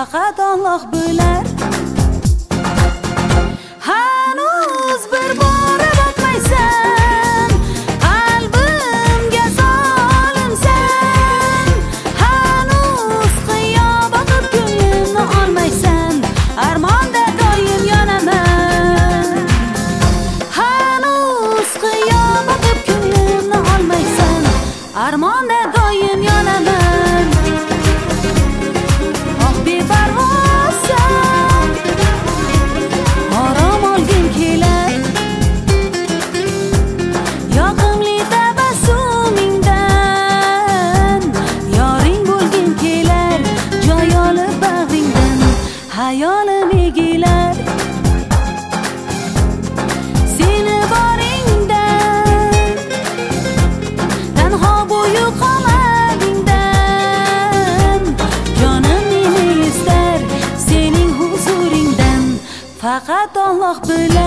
faqat Alloh bilar. Hanuz bir bora boqmaysan, qalbimga solimsan. Hanuz qiyo boqib ko'nglimni olmaysan, armonda doim yonaman. Hanuz qiyo boqib ko'nglimni olmaysan, armonda doim yonaman. Oh beparvosan, orom olgim kelar. Yoqimli tabassumingdan yoring bo'lgim kelar. Joy olib bag'ringdan hayolim egilar. Seni boringdan tanho bo'yi qomadingdan jonim meni istar. Sening huzuringdan faqat Alloh bilar.